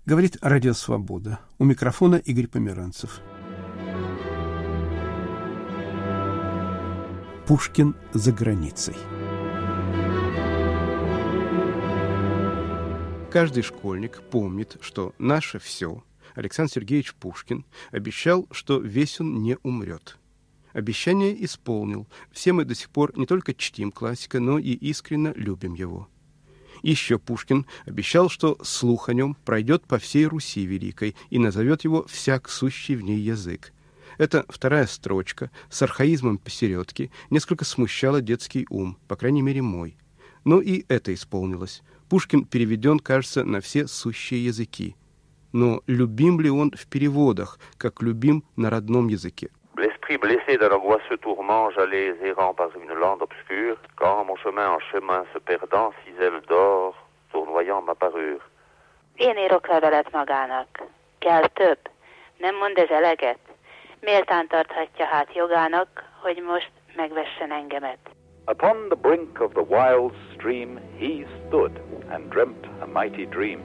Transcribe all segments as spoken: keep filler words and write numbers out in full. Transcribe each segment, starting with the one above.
Говорит Радио Свобода. У микрофона Игорь Померанцев. Пушкин за границей. Каждый школьник помнит, что наше все Александр Сергеевич Пушкин обещал, что весь он не умрет. Обещание исполнил. Все мы до сих пор не только чтим классика, но и искренне любим его. Еще Пушкин обещал, что слух о нем пройдет по всей Руси Великой и назовет его «всяк сущий в ней язык». Эта вторая строчка с архаизмом посередке несколько смущала детский ум, по крайней мере мой. Но и это исполнилось. Пушкин переведен, кажется, на все сущие языки. Но любим ли он в переводах, как любим на родном языке? L'esprit blessé d'un angoisseux tourment, j'allais errant par une lande obscure, quand mon chemin en chemin se perdant, six ailes d'or, tournoyant m'apparurent. Én írok levelet magának. Kell több. Nem mond ez eleget? Méltán tarthatja hát jogának, hogy most megvessen engemet. Upon the brink of the wild stream he stood and dreamt a mighty dream.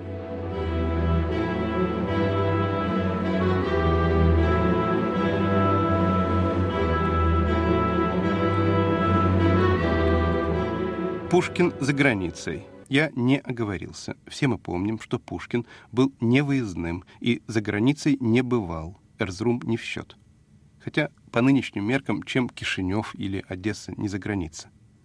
Пушкин за границей. Я не оговорился. Все мы помним, что Пушкин был невыездным и за границей не бывал. Эрзрум не в счет. Хотя по нынешним меркам, чем Кишинев или Одесса не за граница.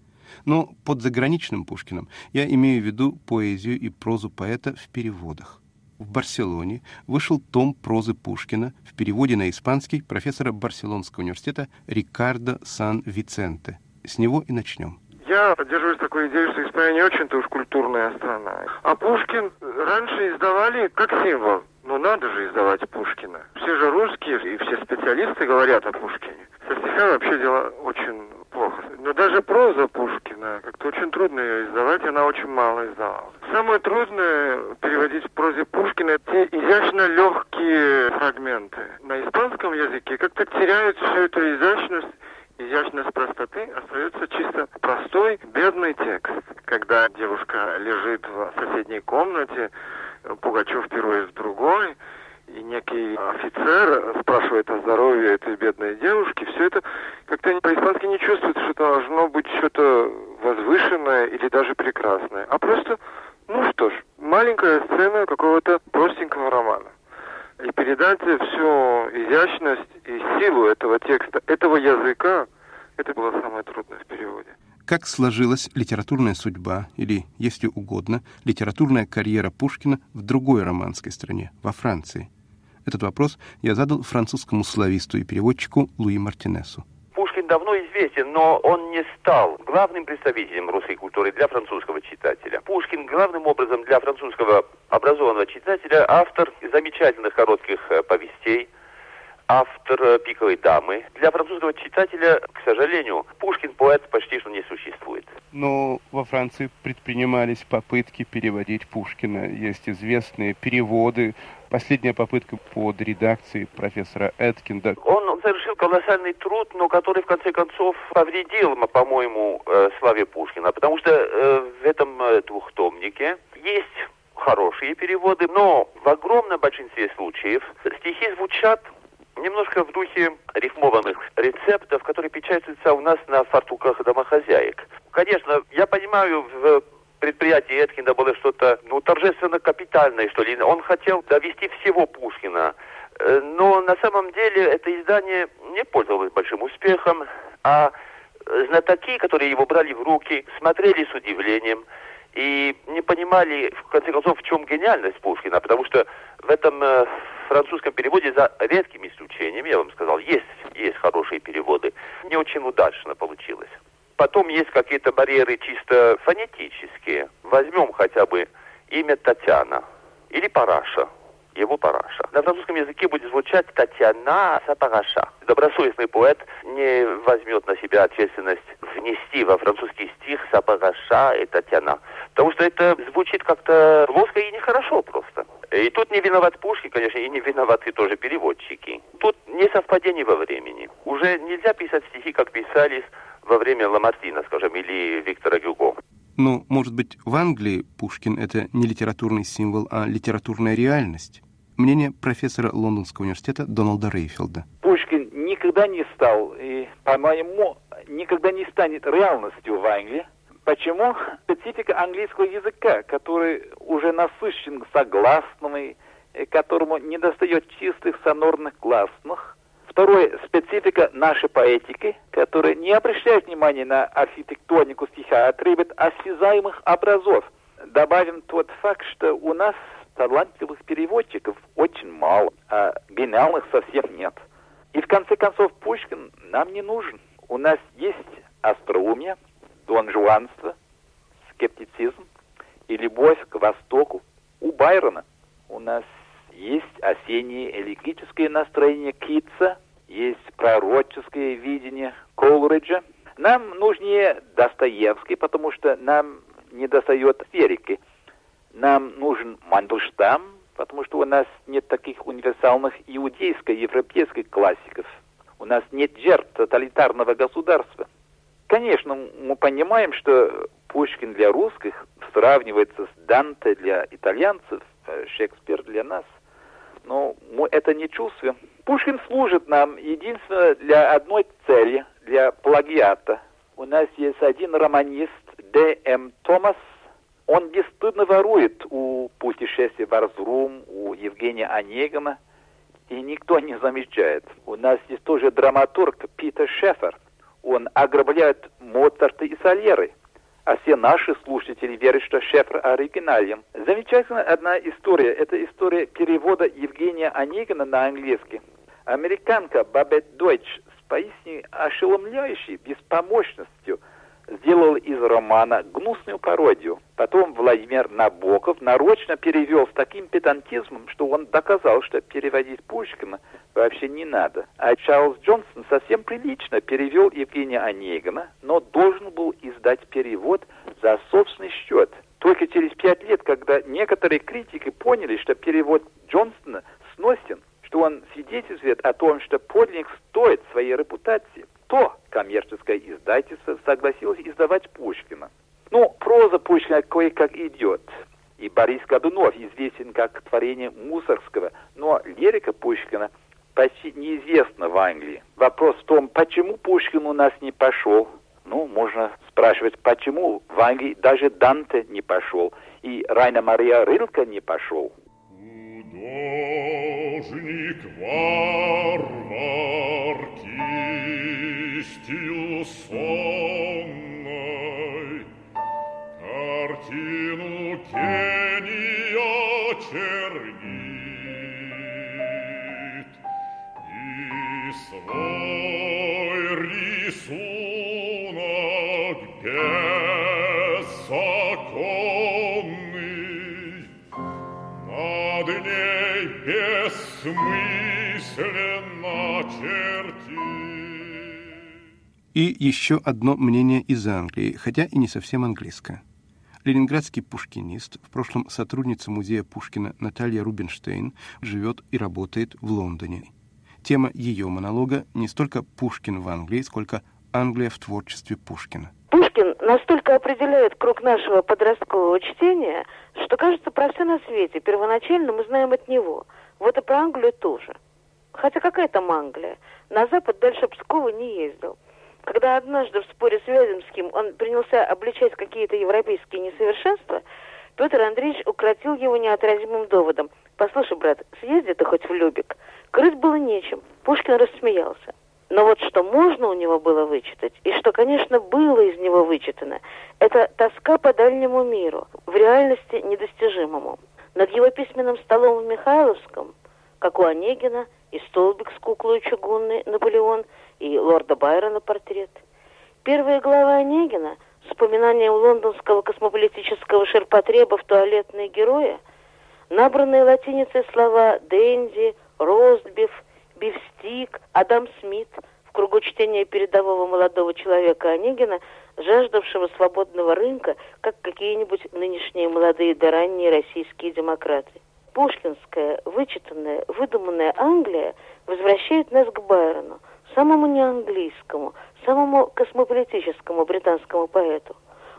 Но под заграничным Пушкиным я имею в виду поэзию и прозу поэта в переводах. В Барселоне вышел том прозы Пушкина в переводе на испанский профессора Барселонского университета Рикардо Сан-Виценте. С него и начнем. Я поддерживаюсь такой идеей, что Испания не очень-то уж культурная страна. А Пушкин раньше издавали как символ. Ну надо же издавать Пушкина. Все же русские и все специалисты говорят о Пушкине. Со стихами вообще дело очень плохо. Но даже проза Пушкина, как-то очень трудно ее издавать, она очень мало издавалась. Самое трудное переводить в прозе Пушкина те изящно легкие фрагменты. На испанском языке как-то теряют всю эту изящность. Изящность простоты остается чисто простой, бедный текст. Когда девушка лежит в соседней комнате, Пугачев пирует в другой, и некий офицер спрашивает о здоровье этой бедной девушки, все это как-то по-испански не чувствуется, что должно быть что-то возвышенное или даже прекрасное, а просто, ну что ж, маленькая сцена какого-то простенького романа. И передать всю изящность и силу этого текста, этого языка, это было самое трудное в переводе. Как сложилась литературная судьба, или, если угодно, литературная карьера Пушкина в другой романской стране, во Франции? Этот вопрос я задал французскому слависту и переводчику Луи Мартинесу. Пушкин давно известен, но он не стал главным представителем русской культуры для французского читателя. Пушкин главным образом для французского образованного читателя автор замечательных коротких повестей, автор «Пиковой дамы». Для французского читателя, к сожалению, Пушкин поэт почти что не существует. Но во Франции предпринимались попытки переводить Пушкина. Есть известные переводы. Последняя попытка под редакцией профессора Эткинда. Он совершил колоссальный труд, но который, в конце концов, повредил, по-моему, славе Пушкина. Потому что в этом двухтомнике есть хорошие переводы, но в огромном большинстве случаев стихи звучат немножко в духе рифмованных рецептов, которые печатаются у нас на фартуках домохозяек. Конечно, я понимаю, в предприятии Эткинда было что-то, ну, торжественно капитальное, что ли. Он хотел довести всего Пушкина. Но на самом деле это издание не пользовалось большим успехом, а знатоки, которые его брали в руки, смотрели с удивлением и не понимали, в конце концов, в чем гениальность Пушкина, потому что в этом э, французском переводе, за редким исключением, я вам сказал, есть, есть хорошие переводы, не очень удачно получилось. Потом есть какие-то барьеры чисто фонетические. Возьмем хотя бы имя Татьяна или Параша. Его Параша. На французском языке будет звучать Татьяна Сапараша. Добросовестный поэт не возьмет на себя ответственность внести во французский стих Сапараша и Татьяна. Потому что это звучит как-то плоско и нехорошо просто. И тут не виноват Пушкин, конечно, и не виноваты тоже переводчики. Тут несовпадение во времени. Уже нельзя писать стихи, как писались во время Ламартина, скажем, или Виктора Гюго. Но, может быть, в Англии Пушкин — это не литературный символ, а литературная реальность? Мнение профессора Лондонского университета Дональда Рейфилда. Пушкин никогда не стал, и, по-моему, никогда не станет реальностью в Англии. Почему? Специфика английского языка, который уже насыщен согласными, которому недостает чистых сонорных гласных. Второе, специфика нашей поэтики, которая не обращает внимания на архитектонику стиха, а требует осязаемых образов. Добавим тот факт, что у нас талантливых переводчиков очень мало, а гениальных совсем нет. И в конце концов Пушкин нам не нужен. У нас есть остроумие, донжуанство, скептицизм и любовь к Востоку. У Байрона у нас есть осеннее элегическое настроение Китса, есть пророческое видение Колриджа. Нам нужнее Достоевский, потому что нам недостает лирики. Нам нужен Мандельштам, потому что у нас нет таких универсальных иудейско-европейских классиков. У нас нет жертв тоталитарного государства. Конечно, мы понимаем, что Пушкин для русских сравнивается с Данте для итальянцев, Шекспир для нас. Но мы это не чувствуем. Пушкин служит нам единственно для одной цели, для плагиата. У нас есть один романист, Д М Томас. Он бесстыдно ворует у «Путешествия в Арзрум», у Евгения Онегина, и никто не замечает. У нас есть тоже драматург Питер Шефер. Он ограбляет Моцарта и Сальери. А все наши слушатели верят, что Шефер оригинален. Замечательная одна история. Это история перевода Евгения Онегина на английский. Американка Бабет Дойч с поистине ошеломляющей беспомощностью сделал из романа гнусную пародию. Потом Владимир Набоков нарочно перевел с таким педантизмом, что он доказал, что переводить Пушкина вообще не надо. А Чарльз Джонсон совсем прилично перевел Евгения Онегина, но должен был издать перевод за собственный счет. Только через пять лет, когда некоторые критики поняли, что перевод Джонсона сносен, что он свидетельствует о том, что подлинник стоит своей репутации, то коммерческое издательство согласилось издавать Пушкина. Ну, проза Пушкина кое-как идет. И Борис Годунов известен как творение Мусоргского, но лирика Пушкина почти неизвестна в Англии. Вопрос в том, почему Пушкин у нас не пошел. Ну, можно спрашивать, почему в Англии даже Данте не пошел, и Райна Мария Рилке не пошел. Художник варвар кистью сонной картину гения чернит и свой рисунок беззаконный над ней бессмысленно чертит. И еще одно мнение из Англии, хотя и не совсем английское. Ленинградский пушкинист, в прошлом сотрудница музея Пушкина Наталья Рубинштейн, живет и работает в Лондоне. Тема ее монолога не столько Пушкин в Англии, сколько Англия в творчестве Пушкина. Пушкин настолько определяет круг нашего подросткового чтения, что, кажется, про все на свете первоначально мы знаем от него. Вот и про Англию тоже. Хотя какая там Англия? На запад дальше Пскова не ездил. Когда однажды в споре с Вяземским он принялся обличать какие-то европейские несовершенства, Петр Андреевич укротил его неотразимым доводом. «Послушай, брат, съезди ты хоть в Любек». Крыть было нечем. Пушкин рассмеялся. Но вот что можно у него было вычитать, и что, конечно, было из него вычитано, это тоска по дальнему миру, в реальности недостижимому. Над его письменным столом в Михайловском, как у Онегина, и столбик с куклой чугунной Наполеон, и лорда Байрона портрет. Первая глава Онегина, вспоминание лондонского космополитического ширпотреба в туалетные герои, набранные латиницей слова «дэнди», «ростбиф», «бифстик», «Адам Смит» в кругу чтения передового молодого человека Онегина, жаждавшего свободного рынка, как какие-нибудь нынешние молодые да ранние российские демократы. Пушкинская, вычитанная, выдуманная Англия возвращает нас к Байрону, самому неанглийскому, самому космополитическому британскому поэту.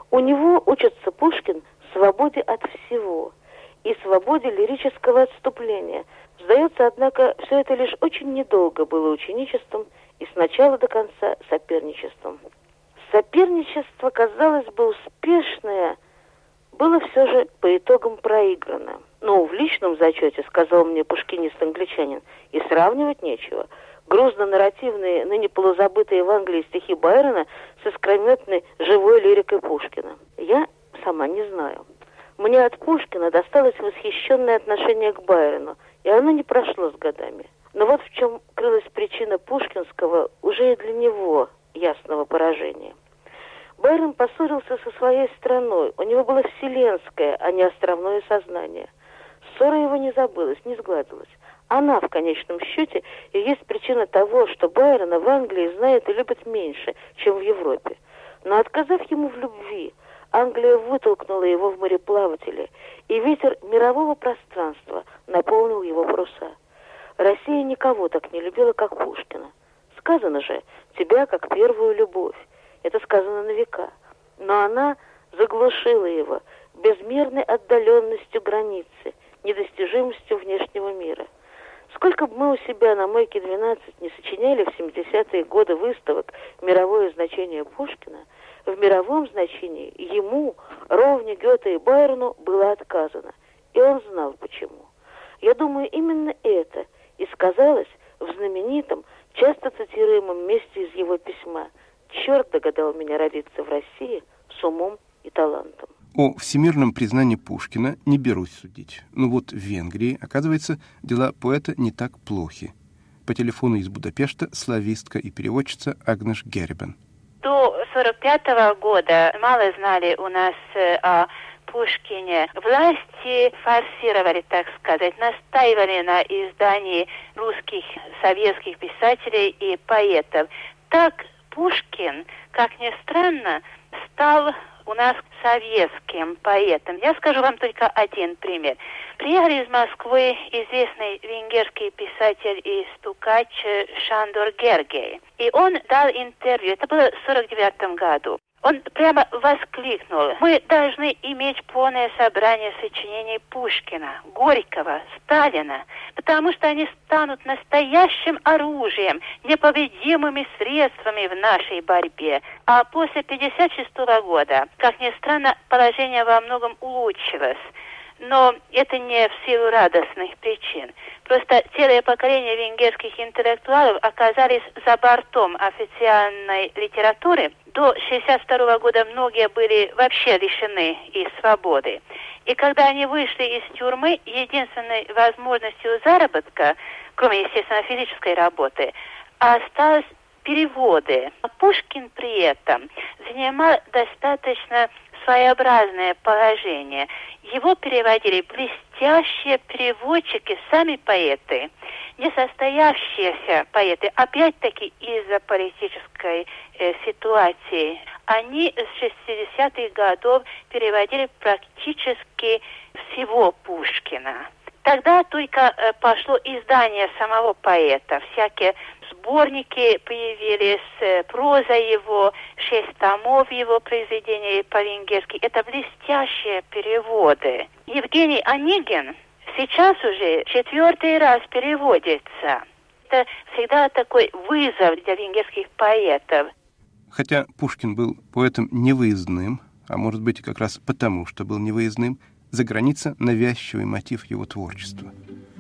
У него учится Пушкин свободе от всего и свободе лирического отступления. Сдается, однако, все это лишь очень недолго было ученичеством и с начала до конца соперничеством. Соперничество, казалось бы, успешное, было все же по итогам проиграно. Но в личном зачете, сказал мне пушкинист-англичанин, и сравнивать нечего. Грузно-нарративные, ныне полузабытые в Англии стихи Байрона с искрометной живой лирикой Пушкина. Я сама не знаю. Мне от Пушкина досталось восхищенное отношение к Байрону, и оно не прошло с годами. Но вот в чем крылась причина пушкинского, уже и для него, ясного поражения. Байрон поссорился со своей страной, у него было вселенское, а не островное сознание. Ссора его не забылась, не сгладилась. Она, в конечном счете, и есть причина того, что Байрона в Англии знают и любят меньше, чем в Европе. Но отказав ему в любви, Англия вытолкнула его в мореплаватели, и ветер мирового пространства наполнил его паруса. Россия никого так не любила, как Пушкина. Сказано же, тебя как первую любовь. Это сказано на века. Но она заглушила его безмерной отдаленностью границы, недостижимостью внешнего мира. Сколько бы мы у себя на Мойке двенадцать не сочиняли в семидесятые годы выставок «Мировое значение Пушкина», в мировом значении ему, ровне Гёте и Байрону, было отказано. И он знал почему. Я думаю, именно это и сказалось в знаменитом, часто цитируемом месте из его письма: «Черт догадал меня родиться в России с умом и талантом». О всемирном признании Пушкина не берусь судить. Но вот в Венгрии, оказывается, дела поэта не так плохи. По телефону из Будапешта славистка и переводчица Агнеш Гербен. До сорок пятого года мало знали у нас о Пушкине. Власти форсировали, так сказать, настаивали на издании русских советских писателей и поэтов. Так Пушкин, как ни странно, стал у нас советским поэтом. Я скажу вам только один пример. Приехал из Москвы известный венгерский писатель и стукач Шандор Гергей. И он дал интервью, это было в сорок девятом году. Он прямо воскликнул: мы должны иметь полное собрание сочинений Пушкина, Горького, Сталина, потому что они станут настоящим оружием, непобедимыми средствами в нашей борьбе. А после пятьдесят шестого года, как ни странно, положение во многом улучшилось. Но это не в силу радостных причин. Просто целое поколение венгерских интеллектуалов оказались за бортом официальной литературы. До шестьдесят второго года многие были вообще лишены и свободы. И когда они вышли из тюрьмы, единственной возможностью заработка, кроме, естественно, физической работы, осталось переводы. А Пушкин при этом занимал достаточно своеобразное положение. Его переводили блестящие переводчики, сами поэты, несостоявшиеся поэты, опять-таки из-за политической э, ситуации. Они с шестидесятых годов переводили практически всего Пушкина. Тогда только э, пошло издание самого поэта, всякие сборники появились, э, проза его, шесть томов его произведений по-венгерски. Это блестящие переводы. Евгений Онегин сейчас уже четвертый раз переводится. Это всегда такой вызов для венгерских поэтов. Хотя Пушкин был поэтом невыездным, а может быть как раз потому, что был невыездным, за граница навязчивый мотив его творчества.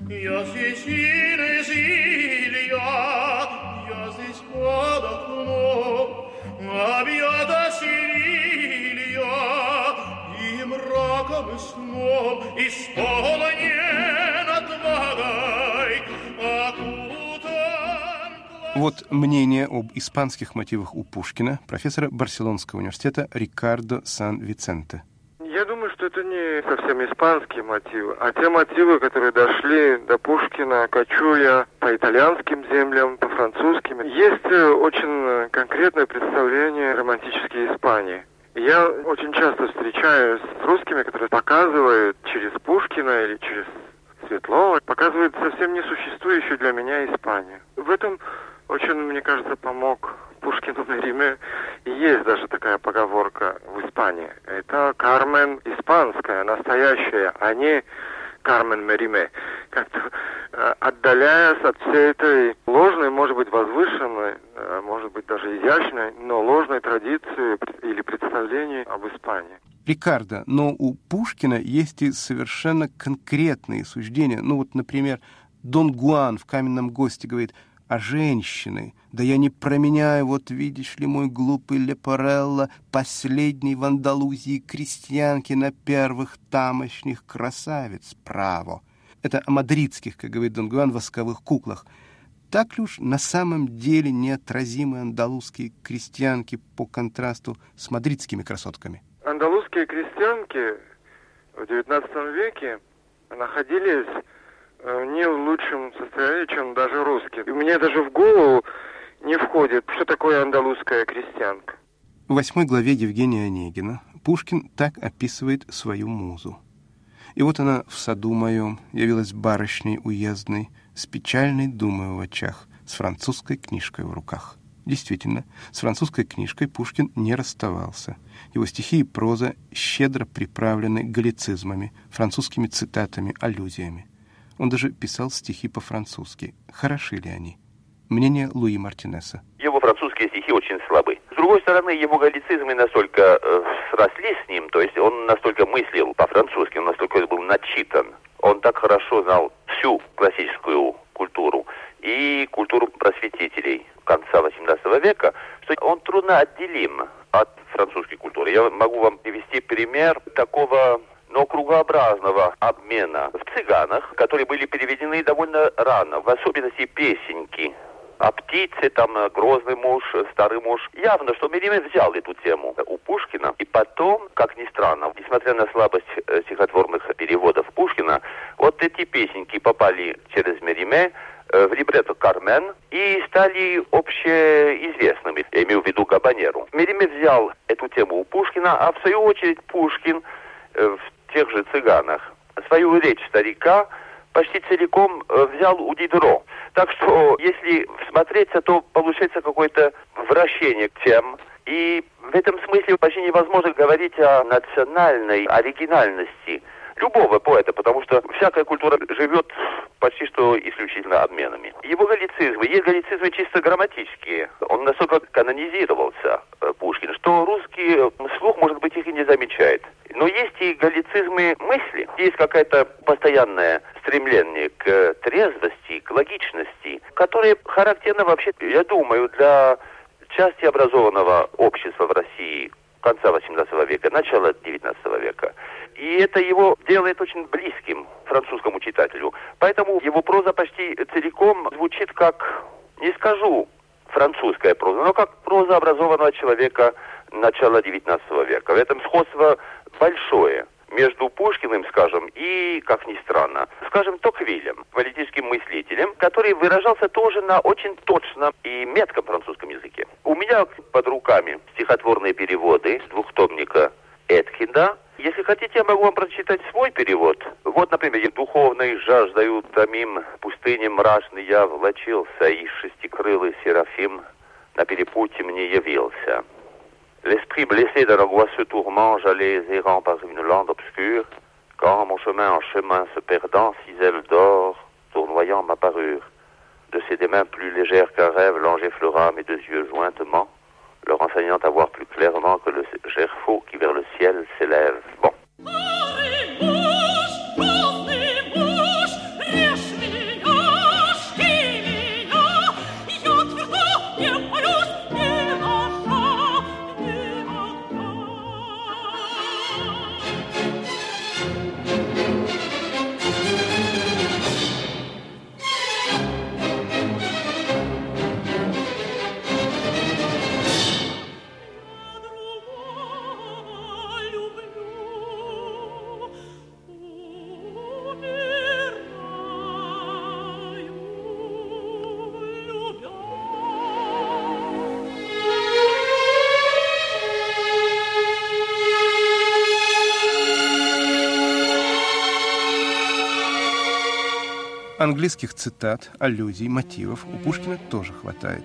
Я здесь Илья, я здесь под окном, объята Сирилья, и мраком и сном, исполнен отвагой, окутан... Вот мнение об испанских мотивах у Пушкина профессора Барселонского университета Рикардо Сан-Виценте. Я думаю, что это не совсем испанские мотивы, а те мотивы, которые дошли до Пушкина, кочуя по итальянским землям, по французским. Есть очень конкретное представление романтической Испании. Я очень часто встречаюсь с русскими, которые показывают через Пушкина или через Светлова, показывают совсем несуществующую для меня Испанию. В этом очень, мне кажется, помог Пушкину на Риме Есть даже такая поговорка в Испании. Это Кармен испанская, настоящая, а не Кармен Мериме. Как-то э, отдаляясь от всей этой ложной, может быть, возвышенной, э, может быть, даже изящной, но ложной традиции или представлений об Испании. Рикардо, но у Пушкина есть и совершенно конкретные суждения. Ну вот, например, Дон Гуан в «Каменном госте» говорит: «А женщины? Да я не променяю, вот видишь ли, мой глупый Лепорелло, последней в Андалузии крестьянки на первых тамошних красавиц, право». Это о мадридских, как говорит Дон Гуан, восковых куклах. Так ли уж на самом деле неотразимы андалузские крестьянки по контрасту с мадридскими красотками? Андалузские крестьянки в девятнадцатом веке находились не в лучшем состоянии, чем даже русские. И мне даже в голову не входит, что такое андалузская крестьянка. В восьмой главе Евгения Онегина Пушкин так описывает свою музу. «И вот она в саду моем явилась барышней уездной, с печальной думой в очах, с французской книжкой в руках». Действительно, с французской книжкой Пушкин не расставался. Его стихи и проза щедро приправлены галлицизмами, французскими цитатами, аллюзиями. Он даже писал стихи по-французски. Хороши ли они? Мнение Луи Мартинеса. Его французские стихи очень слабы. С другой стороны, его галлицизмы настолько э, срослись с ним, то есть он настолько мыслил по-французски, он настолько был начитан. Он так хорошо знал всю классическую культуру и культуру просветителей конца восемнадцатого века, что он трудно отделим от французской культуры. Я могу вам привести пример такого, но кругообразного обмена в «Цыганах», которые были переведены довольно рано, в особенности песенки о птице, там, «Грозный муж», «Старый муж». Явно, что Мериме взял эту тему у Пушкина, и потом, как ни странно, несмотря на слабость э, стихотворных переводов Пушкина, вот эти песенки попали через Мериме э, в либретто «Кармен» и стали общеизвестными, я имею в виду «Габанеру». Мериме взял эту тему у Пушкина, а в свою очередь Пушкин э, в тех же «Цыганах» свою речь старика почти целиком взял у Дидро. Так что, если всмотреться, то получается какое-то вращение тем. И в этом смысле почти невозможно говорить о национальной оригинальности любого поэта, потому что всякая культура живет почти что исключительно обменами. Его галлицизмы, есть галлицизмы чисто грамматические. Он настолько канонизировался, Пушкин, что русский слух, может быть, их и не замечает. Но есть и галлицизмы мысли. Есть какое-то постоянное стремление к трезвости, к логичности, которое характерно вообще, я думаю, для части образованного общества в России конца восемнадцатого века, начала девятнадцатого века. И это его делает очень близким французскому читателю. Поэтому его проза почти целиком звучит как, не скажу французская проза, но как проза образованного человека начала девятнадцатого века. В этом сходство большое между Пушкиным, скажем, и, как ни странно, скажем, Токвилем, политическим мыслителем, который выражался тоже на очень точном и метком французском языке. У меня под руками стихотворные переводы с двухтомника Эткинда. Если хотите, я могу вам прочитать свой перевод. Вот, например, «Духовной жаждою томим, пустыне мрачный я влачился, и шестикрылый Серафим на перепутье мне явился. L'esprit blessé de l'angoisse tourment, j'allais errant par une lande obscure, quand mon chemin en chemin se perdant, six ailes d'or, tournoyant m'apparurent. De ses des mains plus légères qu'un rêve, l'ange effleura mes deux yeux jointement, leur enseignant à voir plus clairement que le gerfaut qui vers le ciel s'élève. Bon. Английских цитат, аллюзий, мотивов у Пушкина тоже хватает.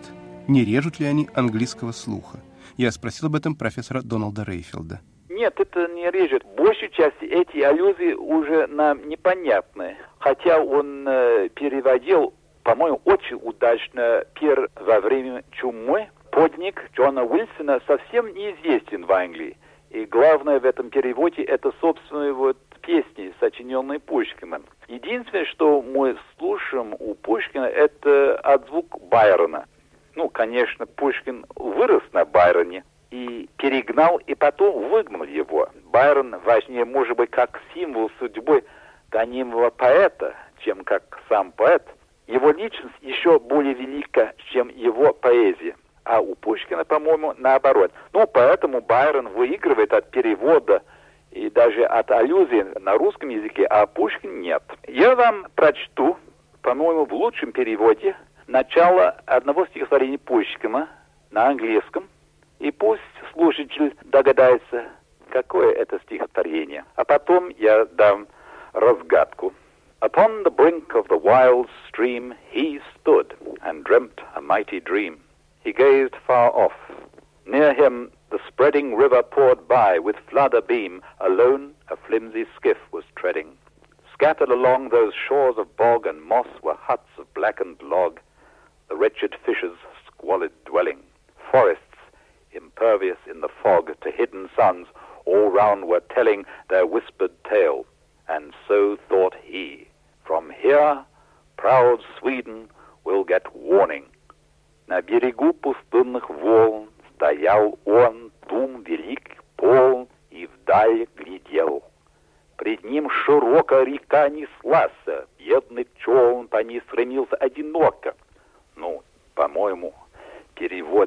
Не режут ли они английского слуха? Я спросил об этом профессора Дональда Рейфилда. Нет, это не режет. В большей части эти аллюзии уже нам непонятны. Хотя он э, переводил, по-моему, очень удачно «Пир во время чумы». Подник Джона Уилсона совсем неизвестен в Англии. И главное в этом переводе это, собственно, вот песни, сочиненные Пушкиным. Единственное, что мы слушаем у Пушкина, это отзвук Байрона. Ну, конечно, Пушкин вырос на Байроне и перегнал, и потом выгнал его. Байрон важнее, может быть, как символ судьбы гонимого поэта, чем как сам поэт. Его личность еще более велика, чем его поэзия. А у Пушкина, по-моему, наоборот. Ну, поэтому Байрон выигрывает от перевода и даже от аллюзии на русском языке, а Пушкин нет. Я вам прочту, по-моему, в лучшем переводе начало одного стихотворения Пушкина на английском, и пусть слушатель догадается, какое это стихотворение. А потом я дам разгадку. Upon the brink of the wild stream he stood and dreamt a mighty dream. He gazed far off. Near him the spreading river poured by with flood abeam. Alone a flimsy skiff was treading. Scattered along those shores of bog and moss were huts of blackened log, the wretched fisher's squalid dwelling. Forests, impervious in the fog to hidden suns, all round were telling their whispered tale. And so thought he, from here proud Sweden will get warning. На берегу пустынных волн стоял он, дум велик, полн, и вдаль глядел. Пред ним широко река неслась, бедный челн по ней стремился одиноко. Ну, по-моему, перевод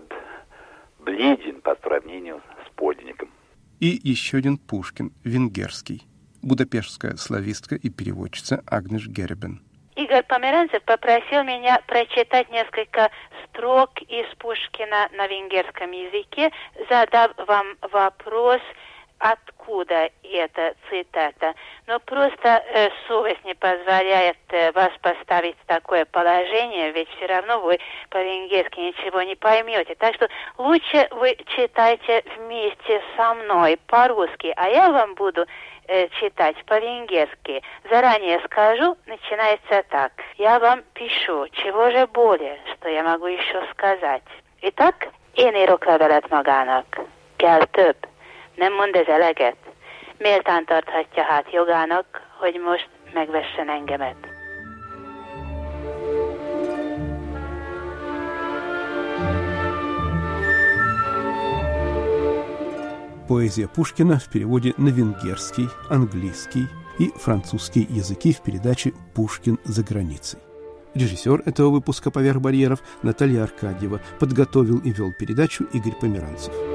бледен по сравнению с подлинником. И еще один Пушкин, венгерский. Будапештская славистка и переводчица Агнеш Гербен. Игорь Померанцев попросил меня прочитать несколько строк из Пушкина на венгерском языке, задав вам вопрос, откуда эта цитата. Но просто э, совесть не позволяет э, вас поставить в такое положение, ведь все равно вы по-венгерски ничего не поймете. Так что лучше вы читайте вместе со мной по-русски, а я вам буду э, читать по-венгерски. Заранее скажу, начинается так. Я вам пишу, чего же более, что я могу еще сказать. Итак, én írok levelet magának. Kell több. Nem mond ez eleget? Méltán tarthatja hát jogának, hogy most megvessen engemet. Поэзия Пушкина в переводе на венгерский, английский и французский языки в передаче «Пушкин за границей». Режиссер этого выпуска «Поверх барьеров» Наталья Аркадьева. Подготовил и вел передачу Игорь Померанцев.